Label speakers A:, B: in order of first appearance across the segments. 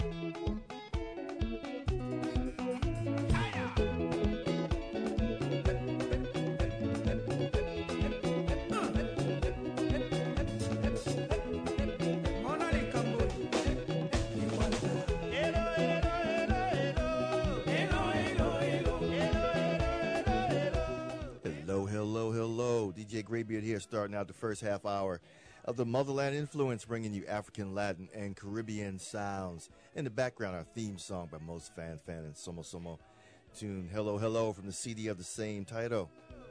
A: DJ Graybeard here, starting out the first half hour of the Motherland Influence, bringing you African, Latin, and Caribbean sounds. In the background, our theme song by Mos Fan Fan and Somo Somo tune Hello Hello from the CD of the same title.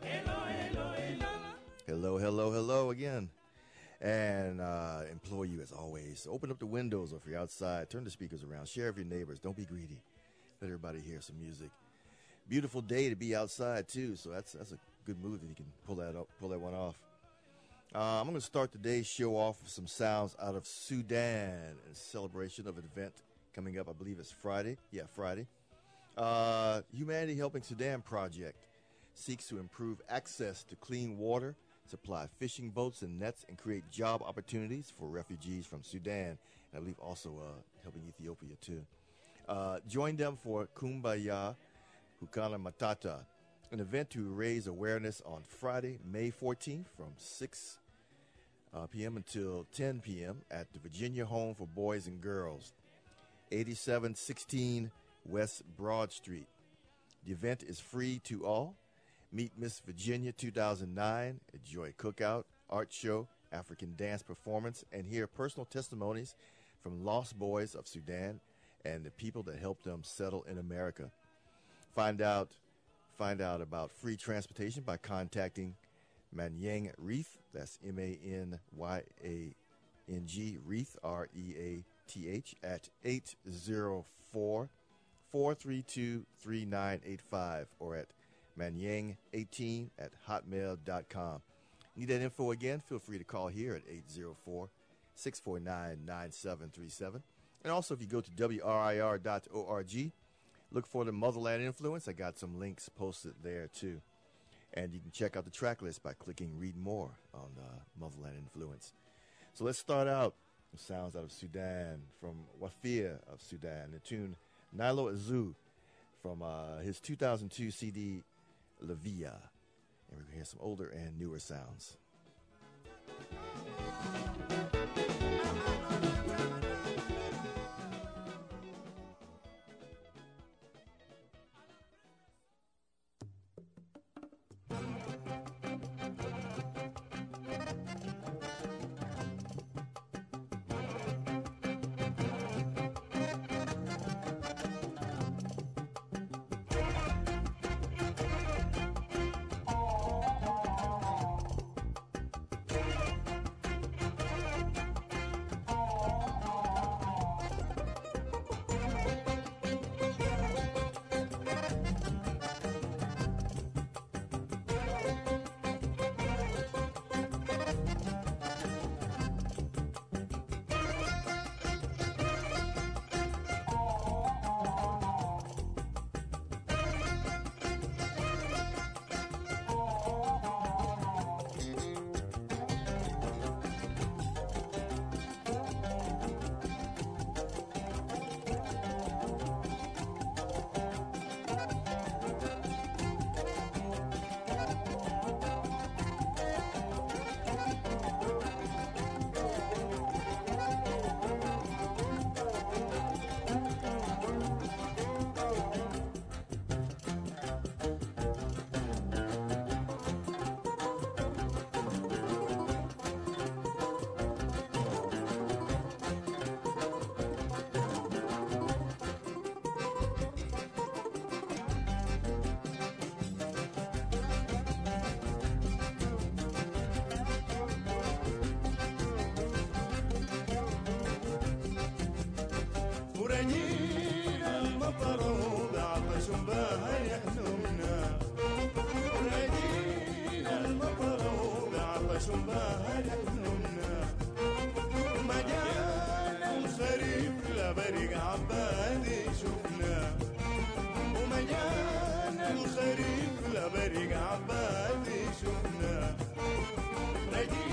A: Hello again. And implore you, as always, open up the windows, or if you're outside, turn the speakers around, share with your neighbors, don't be greedy. Let everybody hear some music. Beautiful day to be outside too, so that's a good move if you can pull that one off. I'm going to start today's show off with some sounds out of Sudan in celebration of an event coming up. I believe it's Friday. Yeah, Friday. Humanity Helping Sudan project seeks to improve access to clean water, supply fishing boats and nets, and create job opportunities for refugees from Sudan. And I believe also helping Ethiopia too. Join them for Kumbaya Hukana Matata, an event to raise awareness on Friday, May 14th from 6 p.m. until 10 p.m. at the Virginia Home for Boys and Girls, 8716 West Broad Street. The event is free to all. Meet Miss Virginia 2009, enjoy a cookout, art show, African dance performance, and hear personal testimonies from lost boys of Sudan and the people that helped them settle in America. Find out about free transportation by contacting Manyang Reath, that's Manyang Reath, R-E-A-T-H, at 804-432-3985 or at manyang18@hotmail.com. Need that info again? Feel free to call here at 804-649-9737. And also, if you go to WRIR.org, look for the Motherland Influence. I got some links posted there too. And you can check out the track list by clicking Read More on Motherland Influence. So let's start out with sounds out of Sudan, from Wafia of Sudan, the tune Nilo Azu from his 2002 CD, La Via. And we're going to hear some older and newer sounds.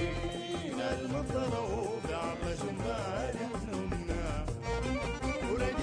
B: المطر وبعطش مبارح نمنا ورجينا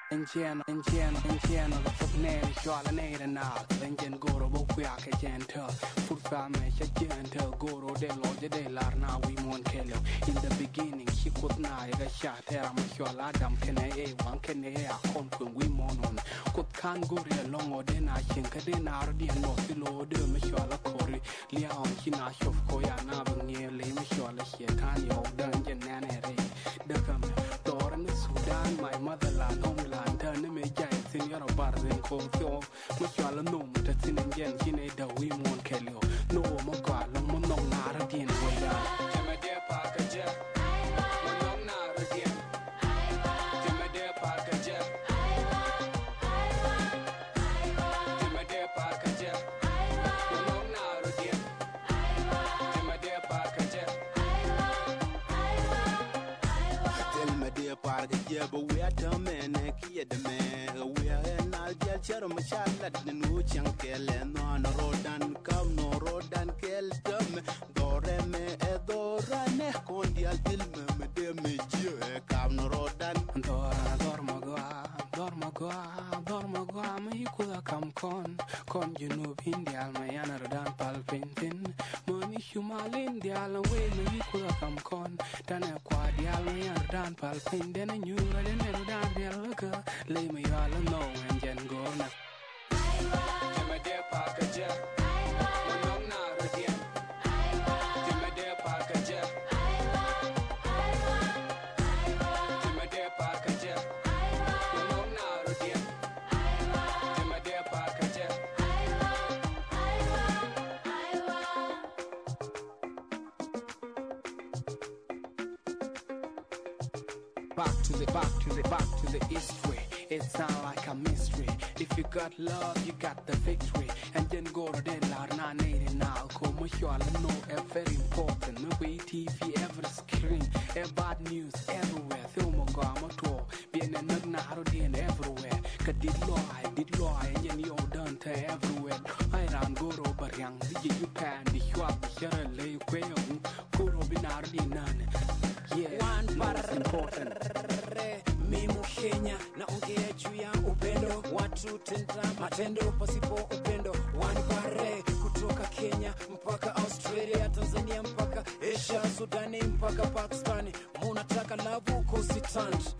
B: Enchen the foot nail shall an aid and out. Enchen go to Bokuak a gentle. Foot family, a gentle go to de lodge de larna, we won't kill you. In the beginning, she could not a shot here. I'm sure Adam can a one can a conquer we monon. Could can't go along or then I think a dinner and no below the Mishala Corey. Leon Hinash of Koyana, nearly Mishala Shetani of Dungeon Nanere. The family, Dor and the Sudan, my motherland, homeland. Turn me giants in your bars and cold so much all alone that's in again she need the we won't kill you no my god no no not again way down my dear parker jet no not again my dear parker jet my dear parker jet no not again my dear parker jet tell my dear parker jet but we are dumb and the man, we are an algal cherry, the new chunkel, and on a road and come no road and kill them. Doreme, Edorane, Condial Dilme, de Major, come no road and Dormagua, you could have come con, you know, India, my anadan palpintin, money humalin, the island way, you could have come con, Tana quadial, my anadan palpin, then a new and then look. Lay me all alone and then go now. My dear Parker Jet. No, not again. My dear Parker Jet. My dear Parker Jet. No, not again. My dear Parker Jet. Back to the east way. It sounds like a mystery. If you got love, you got the victory. And then go to the Larna Nate now. Come you all know a very important. No way TV, every screen, a bad news everywhere. Film Gamato, being a Nagnaro everywhere. Did law, and then you done to everywhere. I ran go over young, you pan, the Huap, Sierra Lay, Quail, Kuro Binardi none. Yeah, one part important. Mimo Kenya naongea juu ya upendo watu tenda matendo pasipo upendo wanipare kutoka Kenya mpaka Australia Tanzania mpaka Asia Sudani mpaka Pakistani munataka love consistent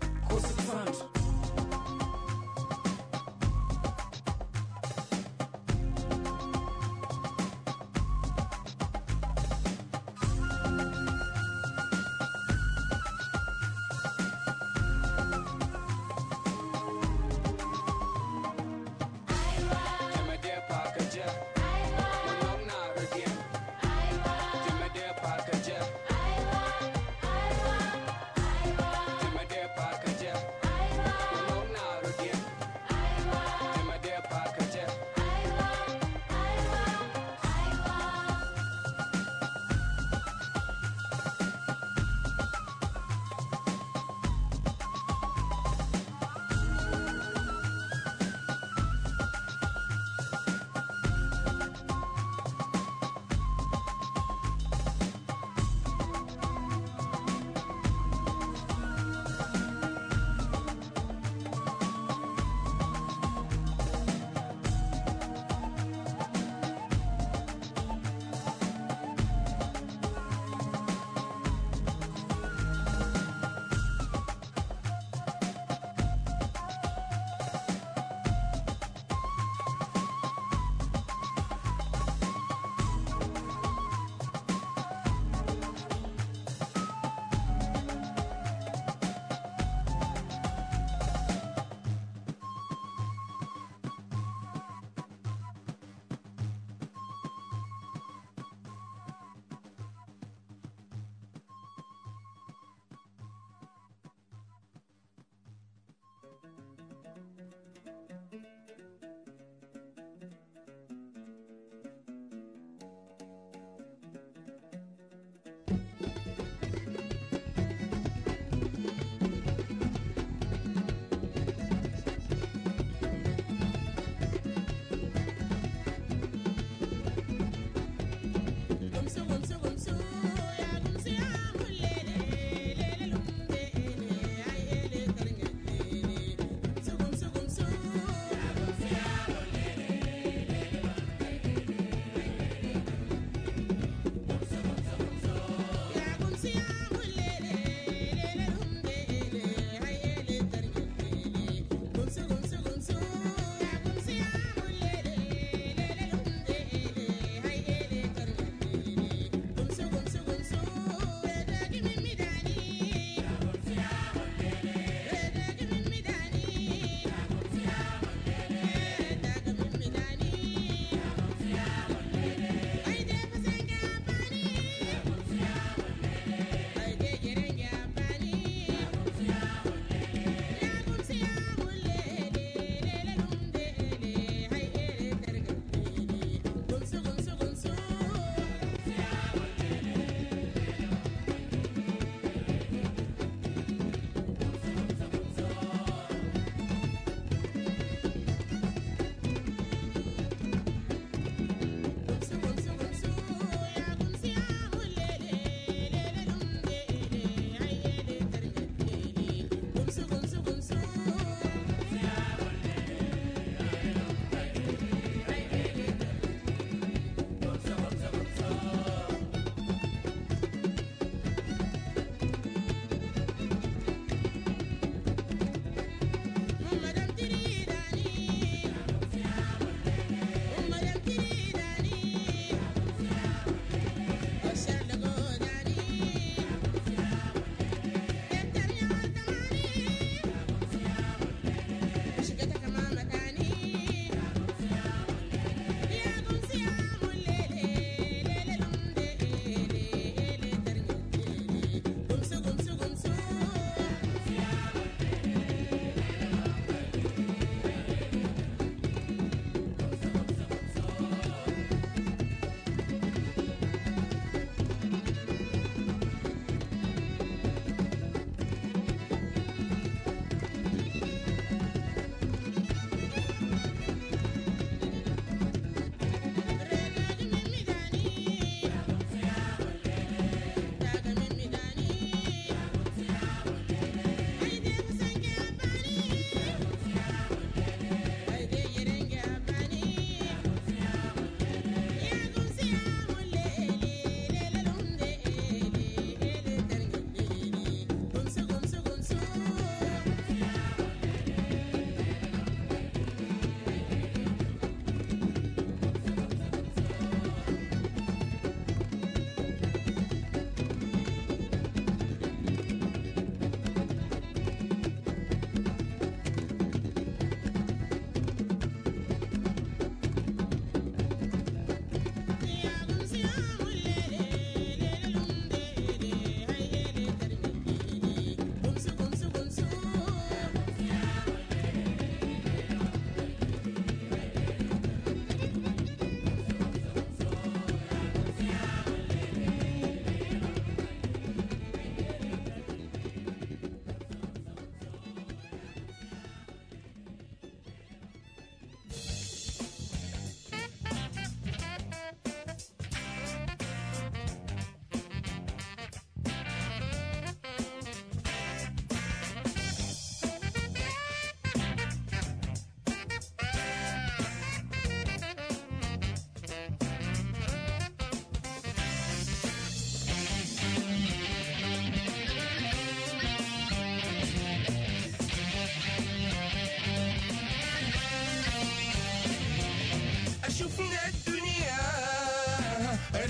B: Parker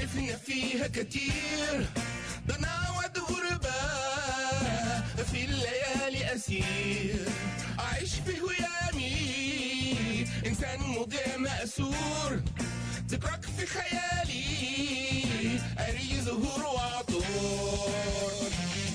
C: عرفنا فيها كتير ضناوة غربة في الليالي أسير أعيش في هيامي إنسان مضيع مأسور ذكرك في خيالي أري زهور وعطور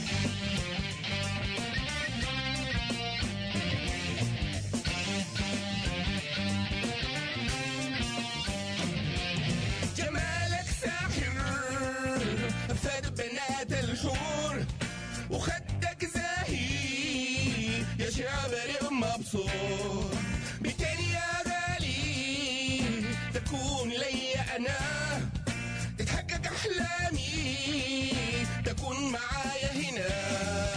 C: جمالك ساحر أفاد بنات الحور وخدك زاهي يا شعبر مبسوط بكن يا غالي تكون لي أنا تتحقق أحلامي تكون معايا هنا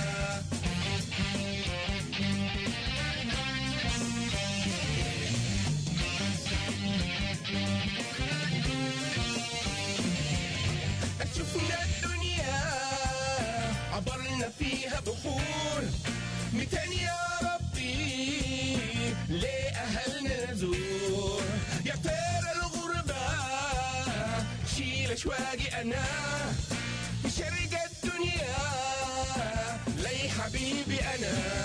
C: شفنا الدنيا عبرنا فيها بحور متان يا ربي ليه أهلنا نزور يا طير الغربة شيل أشواقي أنا بشرق الدنيا لي حبيبي أنا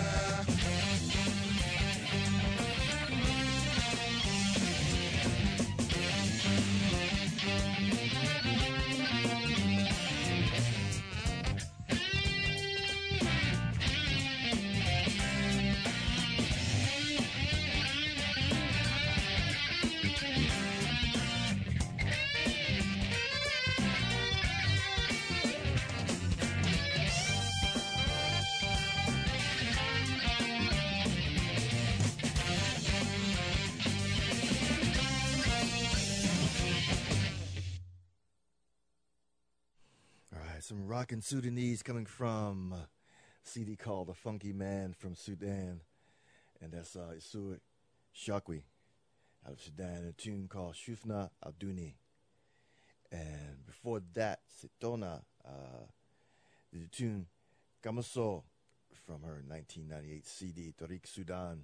A: Some rockin' Sudanese coming from a CD called The Funky Man from Sudan. And that's Isui Shakwi out of Sudan. A tune called Shufna Abduni. And before that, Setona, the tune Kamaso from her 1998 CD, Tariq Sudan.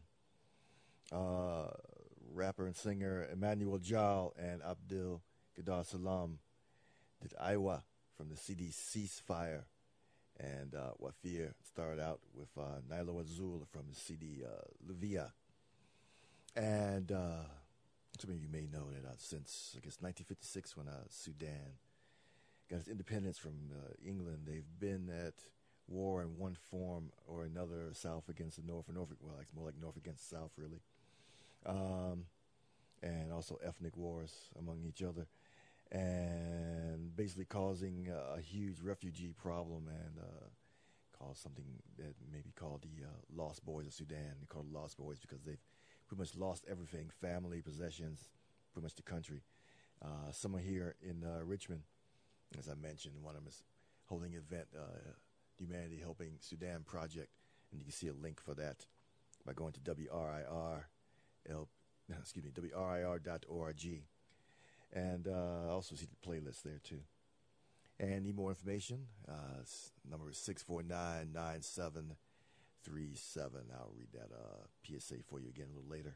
A: Rapper and singer Emmanuel Jal and Abdul Gadar Salam did Aiwa from the CD Ceasefire, and Wafir started out with Nilo Azul from the CD Luvia. And some of you may know that since, I guess, 1956 when Sudan got its independence from England, they've been at war in one form or another, South against the North, or North, well, it's more like North against the South, really. And also ethnic wars among each other, and basically causing a huge refugee problem, and caused something that may be called the Lost Boys of Sudan. They call it Lost Boys because they've pretty much lost everything, family, possessions, pretty much the country. Someone here in Richmond, as I mentioned, one of them is holding an event, Humanity Helping Sudan Project, and you can see a link for that by going to WRIR.org. And also see the playlist there, too. And need more information? Number is 649-9737. I'll read that PSA for you again a little later.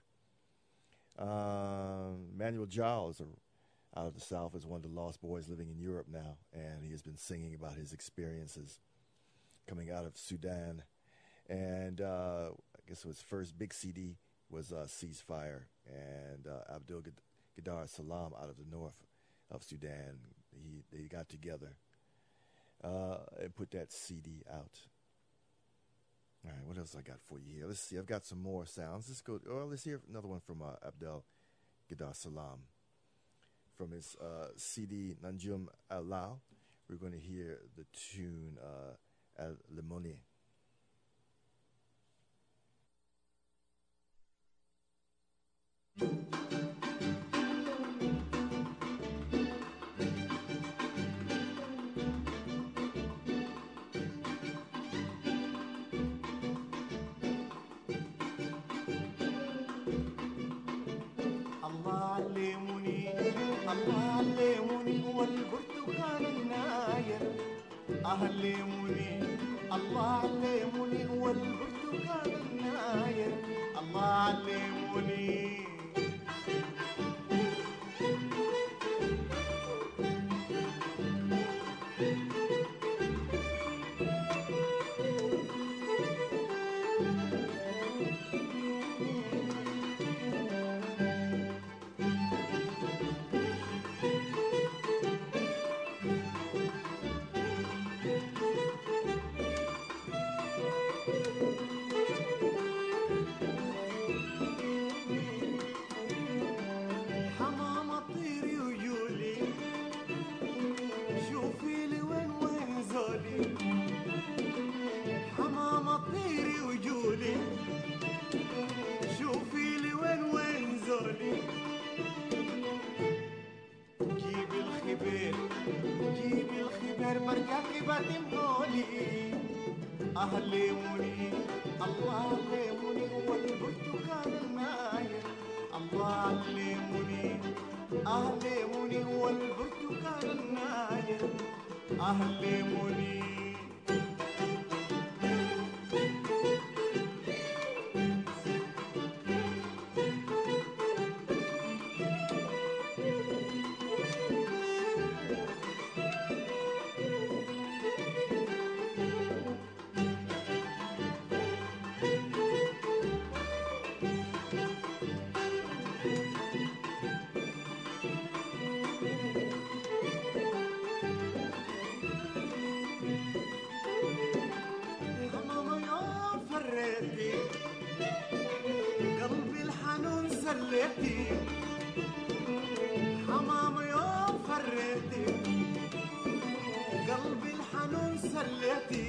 A: Manuel Giles, out of the South, is one of the Lost Boys living in Europe now, and he has been singing about his experiences coming out of Sudan. And I guess his first big CD was Ceasefire, and Abdul Gadar Salam out of the north of Sudan. They got together and put that CD out. All right, what else I got for you here? Let's see. I've got some more sounds. Let's hear another one from Abdul Gadar Salam from his CD Nanjum Alao. We're going to hear the tune Al Limoni.
D: والبرتقال الناير علموني الله علموني والبرتقال الناير الله علموني حمام طيري وجولي شوفي لي وين زولي جيبي الخبير جيبي الخبير برجعكي بتمولي أهلموني الله علموني والبرتقال الناير الله علموني أهلموني والبرتقال الناير أهلموني قلبي الحنون سليتي حمام يوم فريتي قلبي الحنون سليتي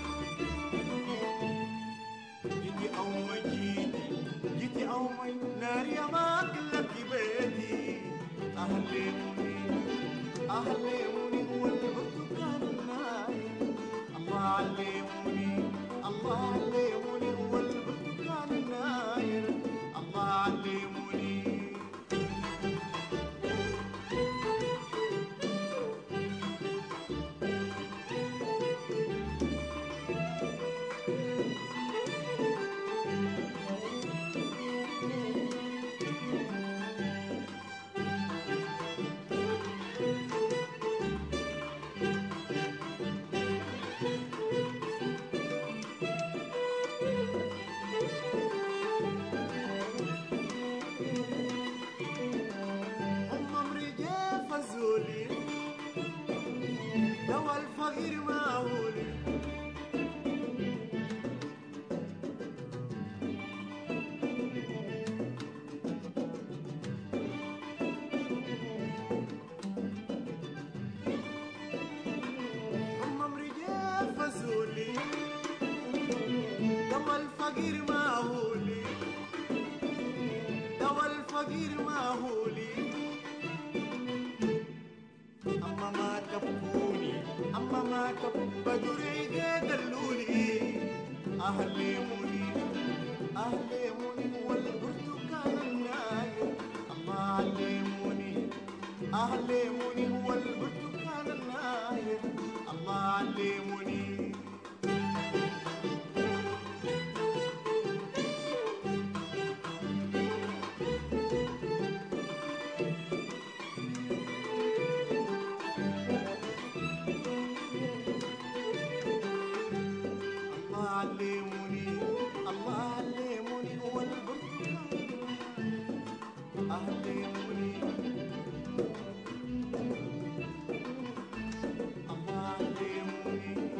D: جيتي أو ما جيتي أو ما نار يا ماكلك بيتي أهلموني أهلموني والبرتقال النايم الله علموني الله علموني والبرتقال الناير الله علموني دوا الفقير معهولي أمم رجال فزولي دوا الفقير معهولي دوا الفقير معهولي أما ما تبكوني أما ما تبدري دلوني أهلموني أهلموني والبرتقال الناير الله علموني أهلموني والبرتقال الناير الله علموني علموني الله علموني هو البرتقال علموني الله علموني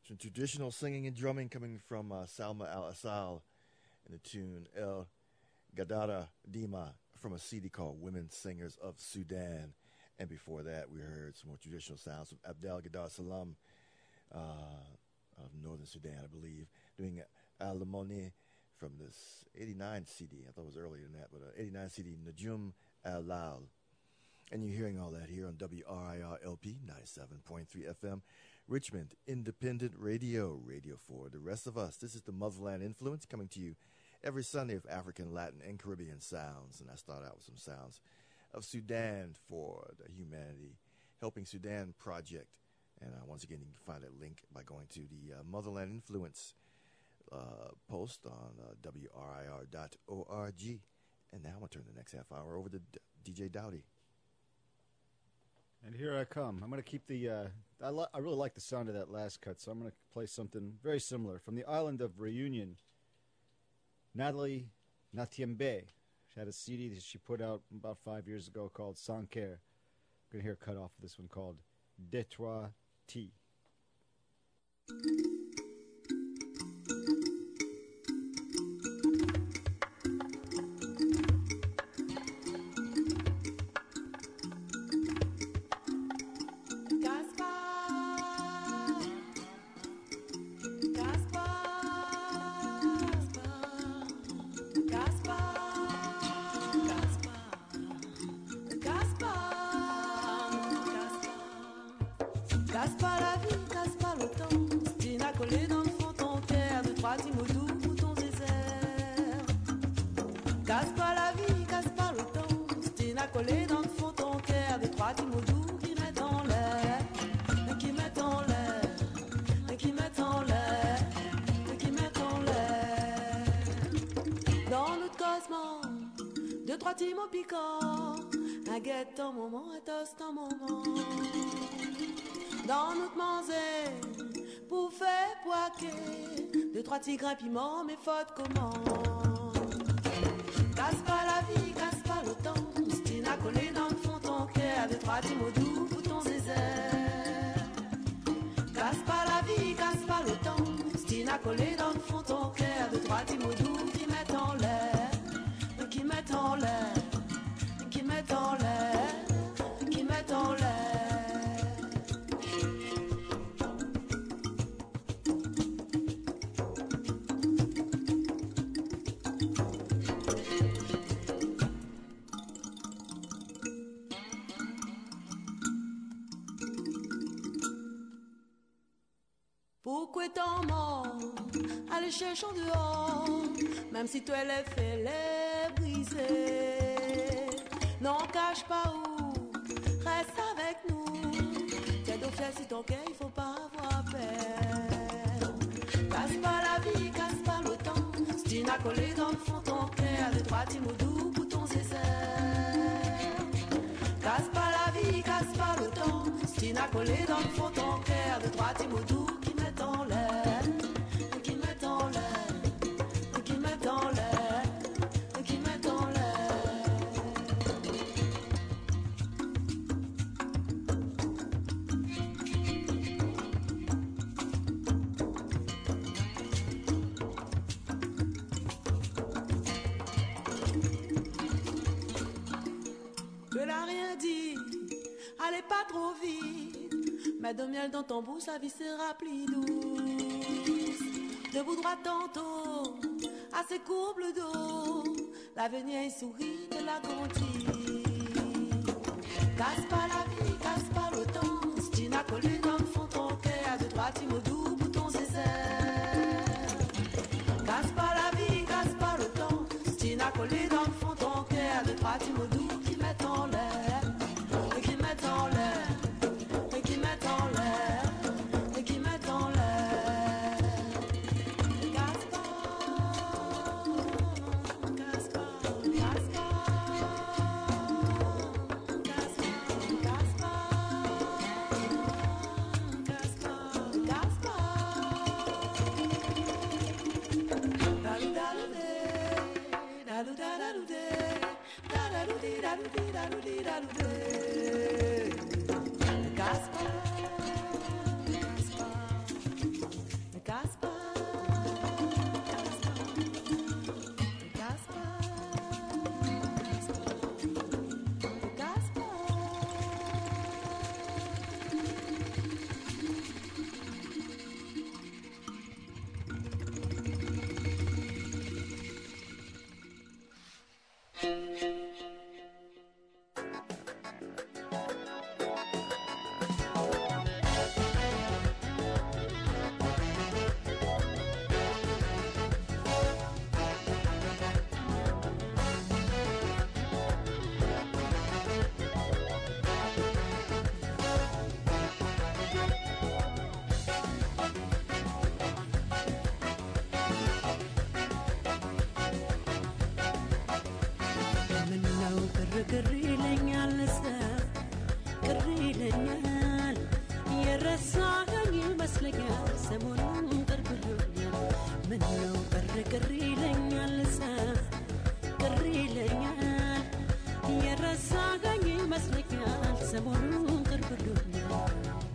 A: Some traditional singing and drumming coming from Salma Al-Assal and the tune El Gadara Dima from a CD called Women Singers of Sudan. And before that, we heard some more traditional sounds from Abdel Gadar Salam of Northern Sudan, I believe, doing Al-Lamoni from this 89 CD. I thought it was earlier than that, but 89 CD, Najum Al-Lal. And you're hearing all that here on WRIR-LP 97.3 FM, Richmond Independent Radio, Radio for the rest of us. This is the Motherland Influence coming to you every Sunday of African, Latin, and Caribbean sounds. And I start out with some sounds of Sudan for the Humanity Helping Sudan Project. And once again, you can find that link by going to the Motherland Influence post on WRIR.org. And now I'm going to turn the next half hour over to DJ Dowdy.
E: And here I come. I'm going to keep the... I really like the sound of that last cut, so I'm going to play something very similar. From the island of Reunion, Natalie Natiembe. She had a CD that she put out about 5 years ago called Sanker. I'm going to hear a cut off of this one called Detroit T.
F: Trois tigres, un piment, mes fautes comment? Casse pas la vie, casse pas le temps. Stina collé dans le fond ton cœur, deux trois petits mots doux pour ton zézère. Casse pas la vie, casse pas le temps. Stina collé dans le fond ton cœur, deux trois petits mots doux qui mettent en l'air, qui mettent en l'air, qui mettent en l'air, qui mettent en l'air. Pourquoi t'en mort? Allez chercher en dehors, même si toi les fait les briser. Non, cache pas où, reste avec nous. T'es donc fier si ton cœur, il faut pas avoir peur. Casse pas la vie, casse pas le temps. Stina collé dans le fond ton cœur, deux trois petits mots doux pour ton zézère. Casse pas la vie, casse pas le temps. Stina collé dans le fond ton cœur, deux trois petits mots doux. En l'air, qui met en l'air, qui met en l'air, qui met en l'air. Je n'ai rien dit, allez pas trop vite. Mets de miel dans ton bouche, la vie sera plus douce. Debout droit tantôt, assez courbe le dos. L'avenir il sourit de la conduite. Casse pas la vie, casse pas le temps. Stina collé dans le fond ton cœur, deux trois petits mots doux pour ton zézère. Casse pas la vie, casse pas le temps. Stina collé dans le fond ton cœur, deux trois petits mots doux qui mettent en l'air, qui mettent en l'air. Qui mettent en l'air, qui mettent en l'air. Casse pas, casse pas, casse pas, casse pas, casse pas, casse pas, casse pas. Dalou dalou dé, dalou dalou dé, dalou dé, dalou dé, dalou dé, dalou dé. Casse pas, casse pas. ቅር ይለኛል ቅር ይለኛል የረሳኸኝ ይመስለኛል ሰሞኑን ቅር ብሎኛል ምነው ቅር ይለኛል ቅር ይለኛል የረሳኸኝ ይመስለኛል ሰሞኑን ቅር ብሎኛል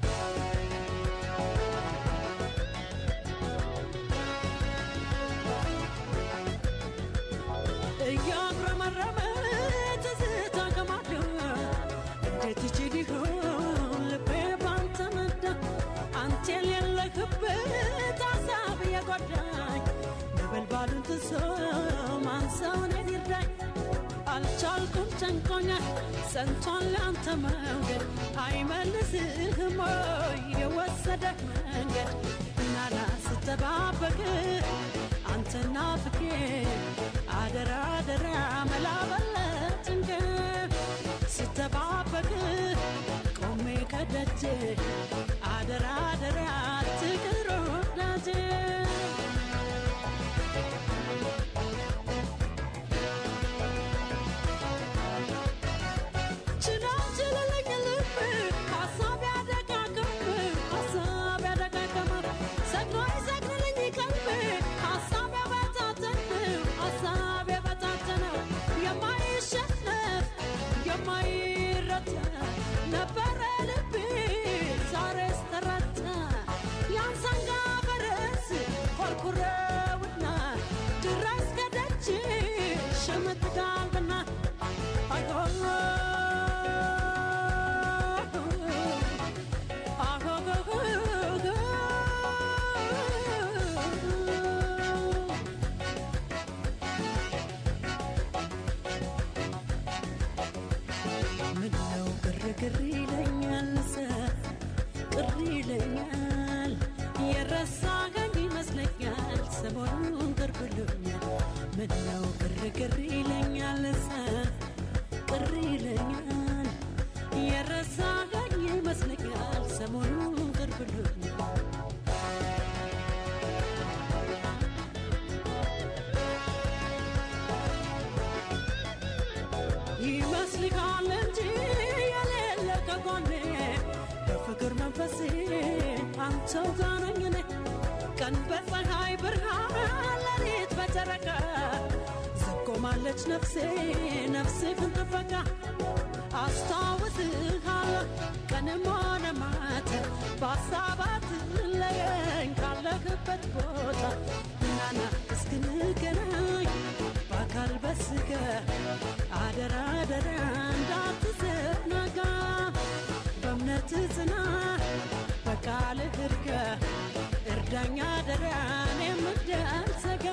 F: አልቻልኩም ጨንቆኛል ሰንቷል አንተ መንገድ አይመልስህም ወይ የወሰደህ መንገድ ናና ስተባበቅ አንተና ፍቄ አደራ አደራ መላበለትንገ ስተባበቅ ቆሜ ከደጅ አደራ አደራ ትቅር ወዳጄ ቅር ይለኛል ቅር ይለኛል የረሳኸኝ ይመስለኛል ሰሞኑን ቅር ብሎኛል ይመስልሃል እንጂ የሌለ ከጎኔ በፍቅር መንፈሴ አንተው ጋር ነኝ እኔ ቀን በፀሐይ ብርሃን ሌሊት በጨረቃ ቆማለች ነፍሴ ነፍሴ ፍንጥፈቃ አስታውስሃለሁ ቀንም ሆነ ማታ በሀሳባት ለየኝ ካለህበት ቦታ ናና እስክንገናኝ በአካል በስጋ አደራ አደራ እንዳትዘናጋ በእምነት ጽና በቃልህ እርጋ እርዳኛ አደራ እኔም እንዳልሰጋ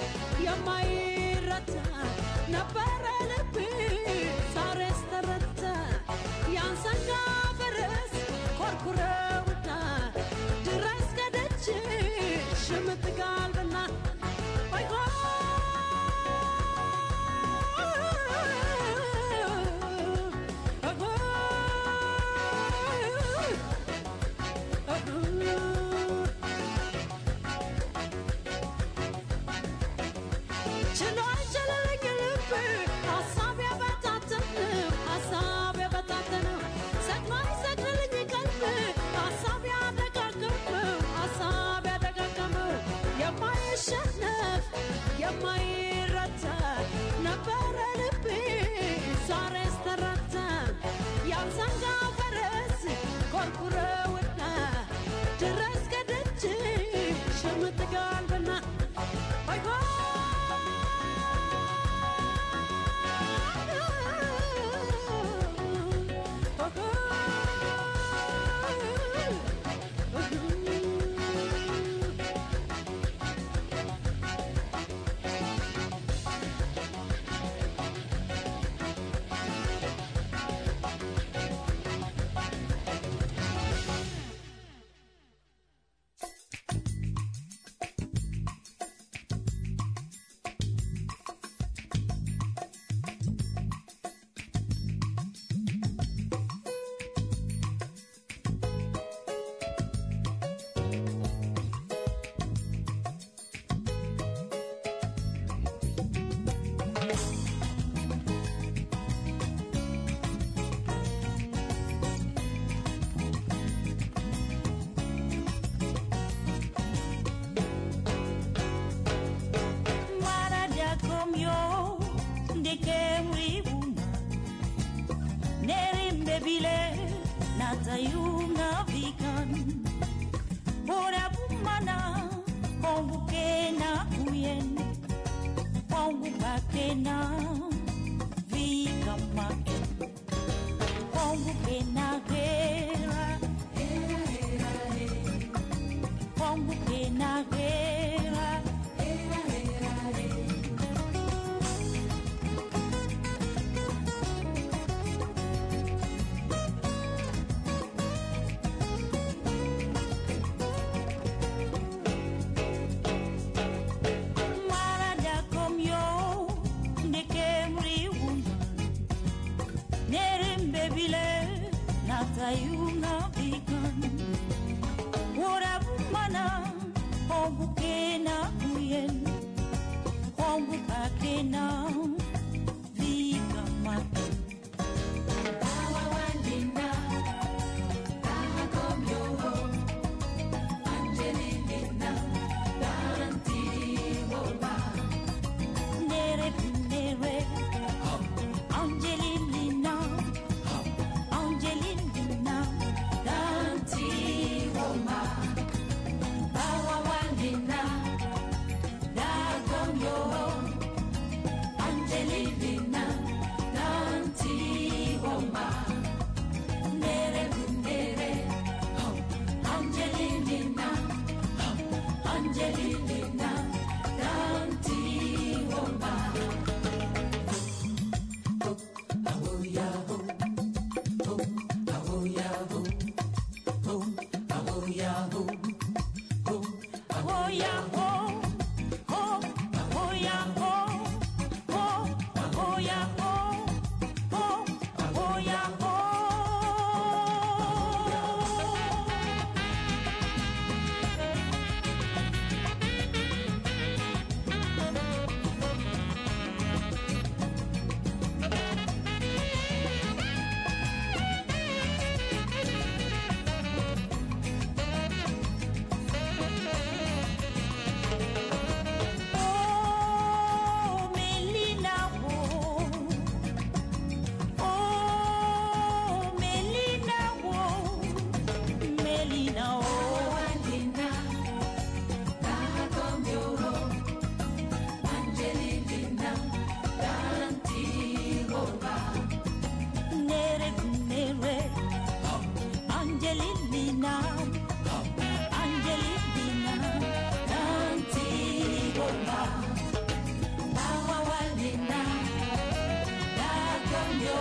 F: ነበር ልቤ ዛሬ ስተረታ
G: bebile natayunga vikan ora bumana kongu kena kuyen kongu bakena vikama kongu kena gera kongu kena gera Sayuna bikan ora bumana hongu kena kuyen hongu akena vika mata Tawa wandina Taha komyo Angelina Danti woba Nere nere Angelina Angelina Danti Roma Bawa Wandina Dagomyo Angelina Danti Roma Nere Nere Angelina Angelina Danti Roma Oh yeah Angelina, Angelina, Danti Roma, Bawa Wandina, Dagomyo,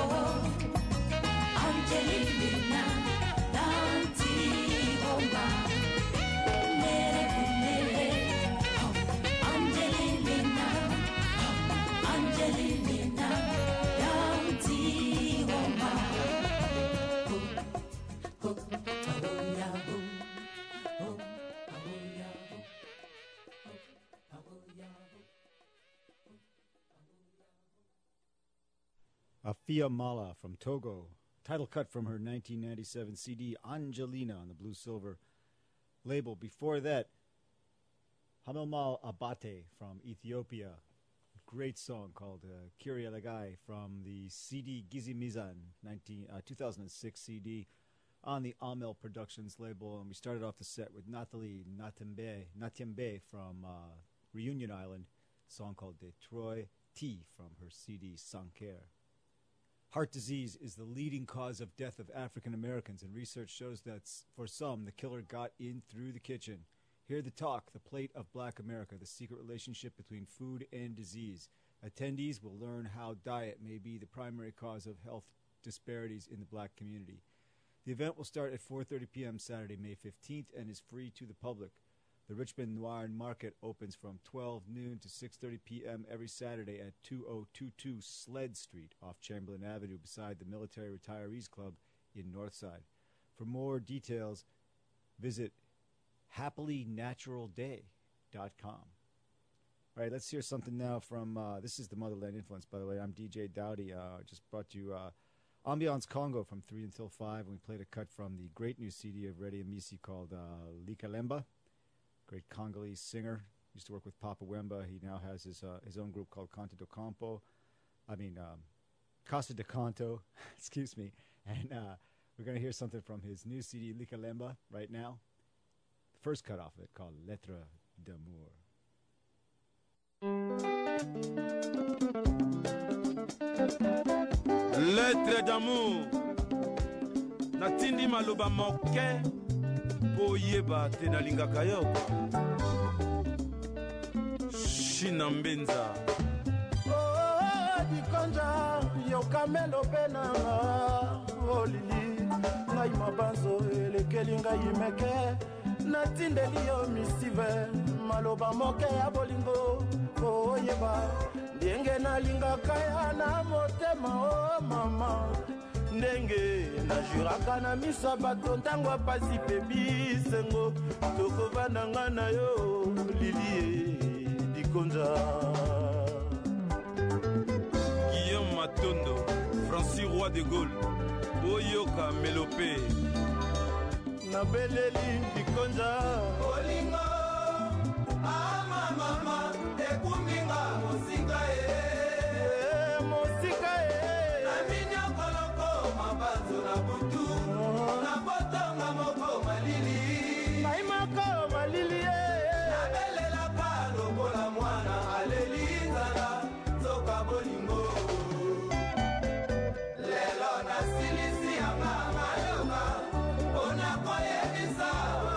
G: Angelina, Danti Roma, Nere Nere, Angelina, Angelina, Danti Roma.
E: Afia Mala from Togo, title cut from her 1997 CD Angelina on the Blue Silver label. Before that, Hamilmal Abate from Ethiopia, great song called Kyrie Lagai from the CD Gizimizan 2006 CD on the Amel Productions label. And we started off the set with Nathalie Natembe from Reunion Island, a song called Detroit T from her CD Sanker. Heart disease is the leading cause of death of African Americans, and research shows that for some, the killer got in through the kitchen. Hear the talk, the plate of Black America, the secret relationship between food and disease. Attendees will learn how diet may be the primary cause of health disparities in the Black community. The event will start at 4:30 p.m. Saturday, May 15th, and is free to the public. The Richmond Noir Market opens from 12 noon to 6:30 p.m. every Saturday at 2022 Sled Street off Chamberlain Avenue beside the Military Retirees Club in Northside. For more details, visit happilynaturalday.com. All right, let's hear something now from, this is the Motherland Influence, by the way. I'm DJ Dowdy. Just brought you Ambiance Congo from 3 until 5, and we played a cut from the great new CD of Reddy Amisi called Likalemba. Great Congolese singer. Used to work with Papa Wemba. He now has his own group called Casa de Canto, excuse me. And we're going to hear something from his new CD, Likalemba, right now. The first cut off of it called Lettre d'amour.
H: Lettre d'amour natindi maloba moke po yeba te nalingaka yo Shina Mbenza
I: dikonja yokamelo penanga olili ngai mabanzo elekeli ngai meke natindeli yo misive maloba moke ya bolingo oyeba ndenge nalingaka ya na motema o mama ndenge najuraka na miso bato ntango apasi pe bisengo tokovanda nga na yo lilie dikonja
H: Guillaume Matondo Francis Roi de Gaulle Boyoka Melope
I: nabeleli dikonja
D: Olingo ama mama ekuminga mosika
I: mosika
D: na minya koloko mabanzo na butu na botonga moko malili
I: ngai moko malili
D: nabelelaka lokola mwana aleli nzala nzoka bolingo lelo nasilisi yanga mayoka mpona koyebisa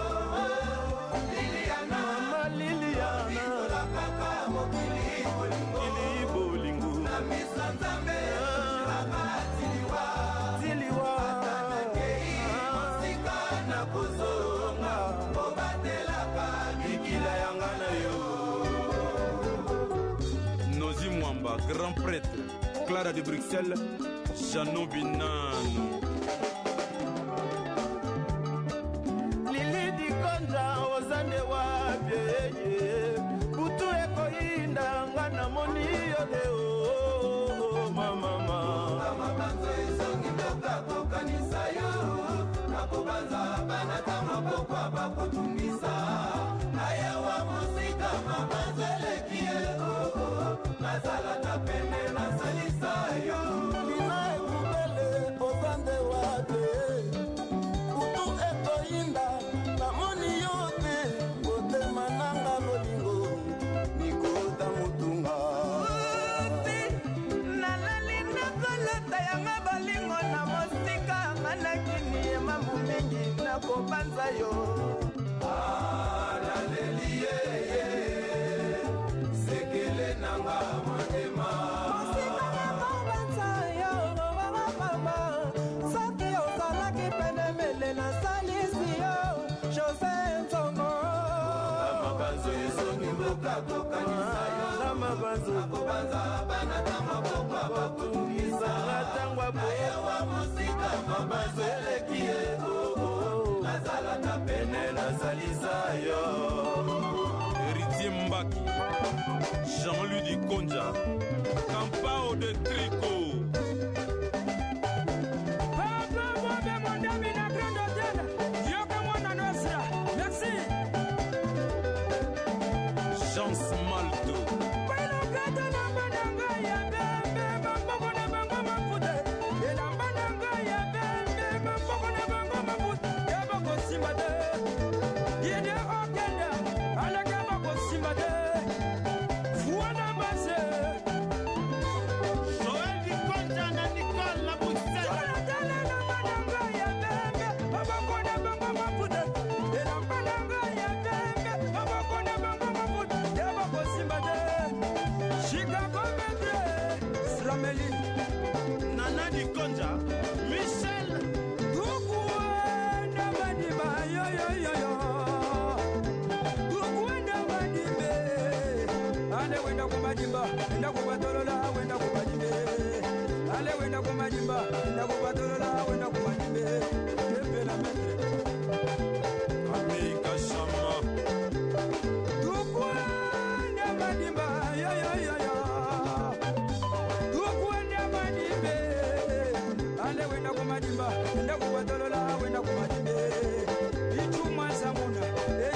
H: Grand prêtre Clara de Bruxelles Jeannot Binano
I: Lili dikonja ozande wapye butu ekoyinda nga na moni yo de o mama
D: mabanzo ezongi mboka kokanisa yo nakobanza banata maboko bakotungisa ayawa mosika mabanzo eleki ye nazalaka pene nasalisa yo
I: lina ekubele ozande wapye butu ekoyinda na moni yo te kotema nanga bolingo nikota motunga nalali nakolota yanga bolingo na mosika manakini emamu mingi nakobanza yo
D: naleli yeye sekele nanga motema
I: mosika nakobanza yo mama soki ozalaki pene mele nasalisi yo jose nzongo
D: mabanzo ezongi mboka kokanisa yo nakobanza banata maboko bakotungisa
I: natangwa
D: ayawa mosika mabanzo eleki ye nazalaka pene nasalisa yo
H: Héritier Mbaki Jean-Louis Dikonja Campao de Tricot Chance Malto Nana Dikonja Michel
I: Tukuenda madima yo yo yo yo Tukuenda madime Ale wenda kumajimba Enda kubatolola wenda kumajimbe Ale wenda kumajimba Enda kubatolola wenda kumajimbe Kepe la metre
H: Amika Shama
I: Tukuenda madima yo yo yo yo Tukuenda madime Ale wenda kumajimba Enda kubatolola wenda kumajimbe Ichuma samuna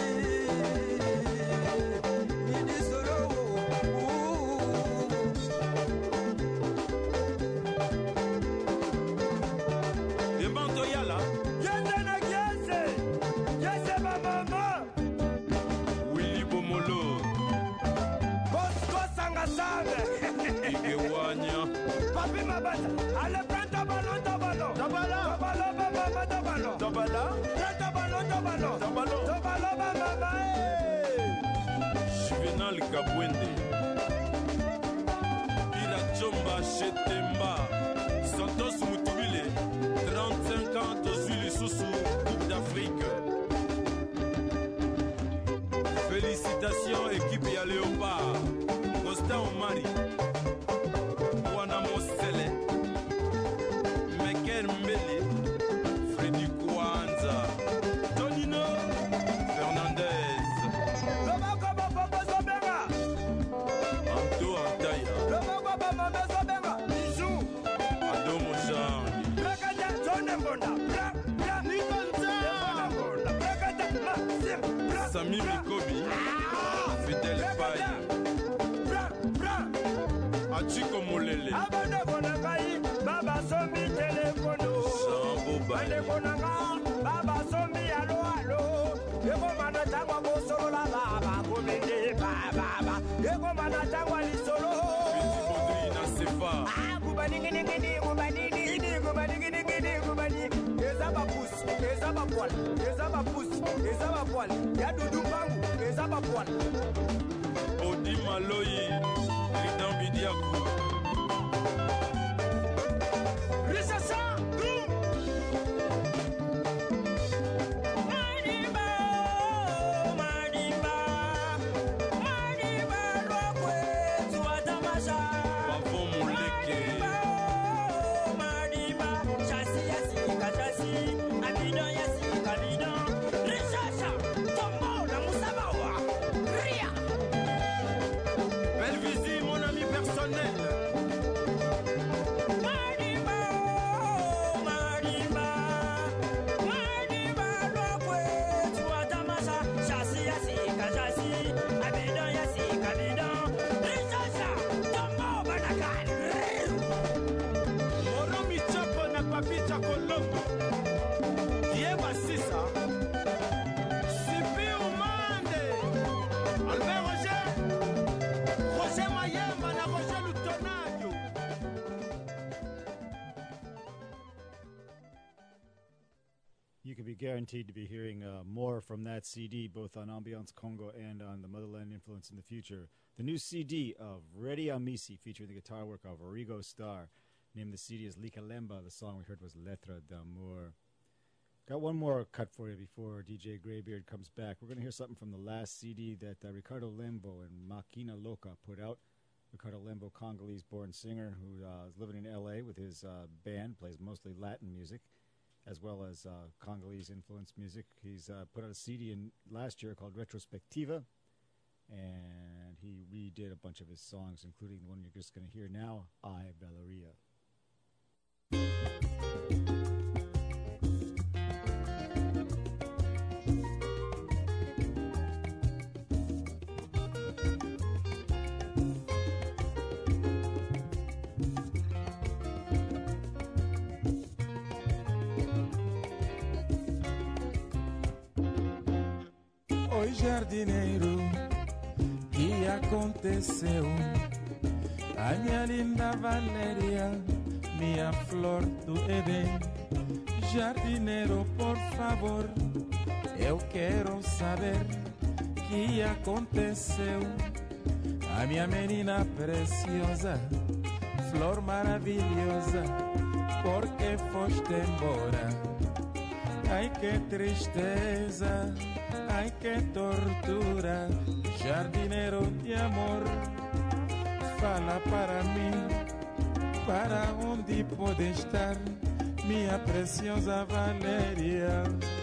I: Nidisoro babaza. Allez, prends ton ballon, ton ballon. Ton ballon, maman, ton ballon. Ton ballon. Prends ton ballon, ton ballon. Ton ballon. Ton ballon, maman,
H: Juvenal Kabwende, Ira Chomba Chetemba, Santos Moutouile, 35 ans, Tozuli Soussou, Coupe d'Afrique. Félicitations, équipe ya Léopard, Costa Omari, Wana Mosele, Meker Mbele, Freddy Kwanza, Tonino Fernandez. Anto Antaya, Ado Mojangi, Sami Mikobi, Fidel Paye, Achiko Molele,
I: Baba Sombi telefono,
H: Sambo Baye,
I: Baba Sombi alo alo, Ego mana tangwa go solo la baba, Komende baba, Ego mana tangwa li solo.
H: Petit Baudry na Sefa,
I: Kubani gini gini, kubani gini, kubani gini gini, kubani. Ezaba pus, ezaba poil, ezaba pus, ezaba poil. Ya dudu bangu, ezaba poil.
H: Odi Maloyi, Ridan Bidiakou,
I: Risasa, drum. Madimba, Madimba, Madimba, Rokwe, Tuatamasha.
H: Pavon Moleke,
I: Madimba, Chassi, Yassi, Kachassi, Abidon, Yassi, Abidon. Risasa, Tombo, la Moussabawa, Ria.
H: Belvizi, mon ami personnel,
I: Madimba, Madimba, Madimba, Rokwe, Tuatamasha. Chassi, Yassi, Kachassi, Abidon, Yassi, Abidon. Risasa, Tombo, Banakal.
H: Moro Michapo na Papita Colombo, Dieba Sissa, Sipi Umande, Albert Roger, Roger Mayemba na Roger Lutonadio.
E: You can be guaranteed to be hearing more from that CD, both on Ambiance Congo and on the Motherland Influence in the future. The new CD of Reddy Amisi, featuring the guitar work of Origo Star. Name of the CD is Likalemba. The song we heard was Lettre d'Amour. Got one more cut for you before DJ Greybeard comes back. We're going to hear something from the last CD that Ricardo Lembo and Makina Loca put out. Ricardo Lembo, Congolese-born singer who is living in L.A. with his band, plays mostly Latin music, as well as Congolese-influenced music. He's put out a CD last year called Retrospectiva, and he redid a bunch of his songs, including the one you're just going to hear now, I, Valeria.
J: Oi, jardineiro, que aconteceu? A minha linda Valéria, minha flor do Éden. Jardineiro, por favor, eu quero saber que aconteceu. A minha menina preciosa, flor maravilhosa, por que foste embora? Ai, que tristeza, ai, que tortura. Jardineiro de amor, fala para mim, para onde pode estar minha preciosa Valéria?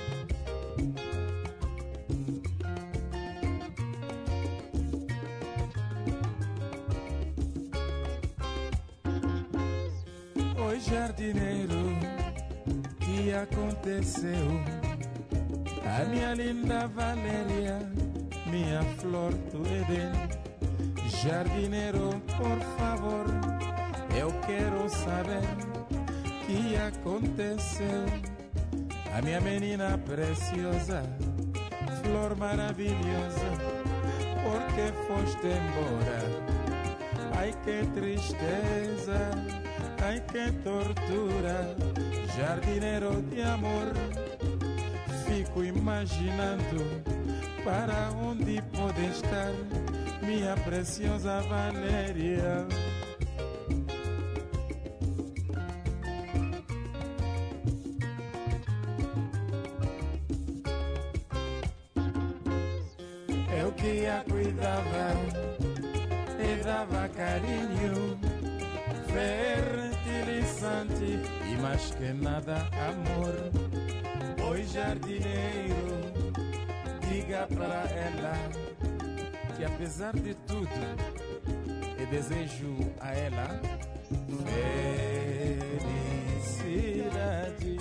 J: Oi, jardineiro, que aconteceu? A minha linda Valéria, minha flor do Éden. Jardineiro, por favor, eu quero saber que aconteceu. A minha menina preciosa, flor maravilhosa, por que foste embora? Ai, que tristeza, Ai que tortura, jardineiro de amor. Fico imaginando para onde pode estar minha preciosa Valéria. Eu que a cuidava e dava carinho, fertilizante e mais que nada amor. Oi jardineiro, diga pra ela que apesar de tudo eu desejo a ela felicidade.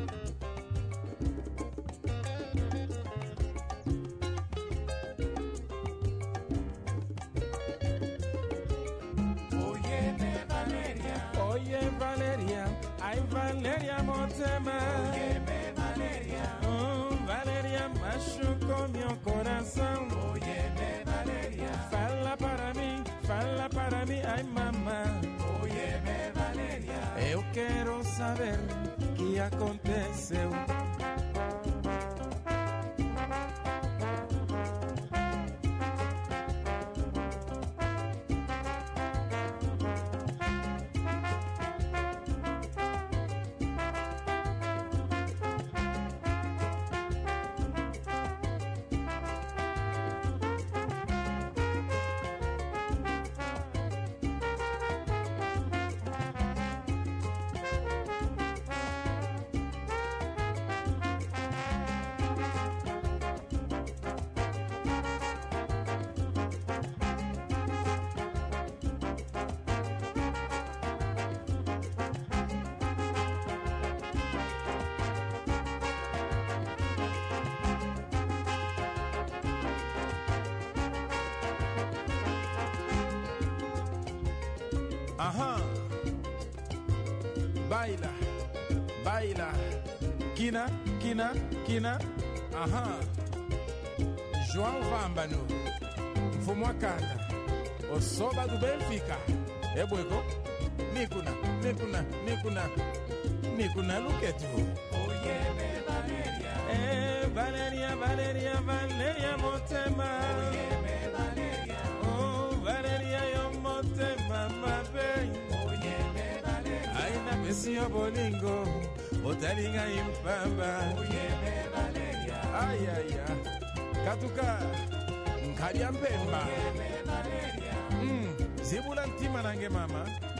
J: Oye Valéria, ai Valéria Motema. Oye Valéria, Valéria machucou meu coração. Oye Valéria, fala para mim, ai mamã. Oye Valéria, eu quero saber o que aconteceu. Aham, baila, baila, quina, quina, quina, aham. João Vambano, Mfumwakanda, o soba do Benfica, é buego, Nikuna, Nikuna, Nikuna, Nikuna, look at you. Oh yeah, Valéria, Valéria, Valéria, Valéria Motema. Oh yeah, Valéria, oh Valéria, yo Motema, my baby. Oh yeah, Valéria, aina besio bolingo, botalinga impamba. Oh yeah, Valéria, ay ay ay, katuka, nkariampemba. Oh yeah, Valéria, zibulantima nange mama.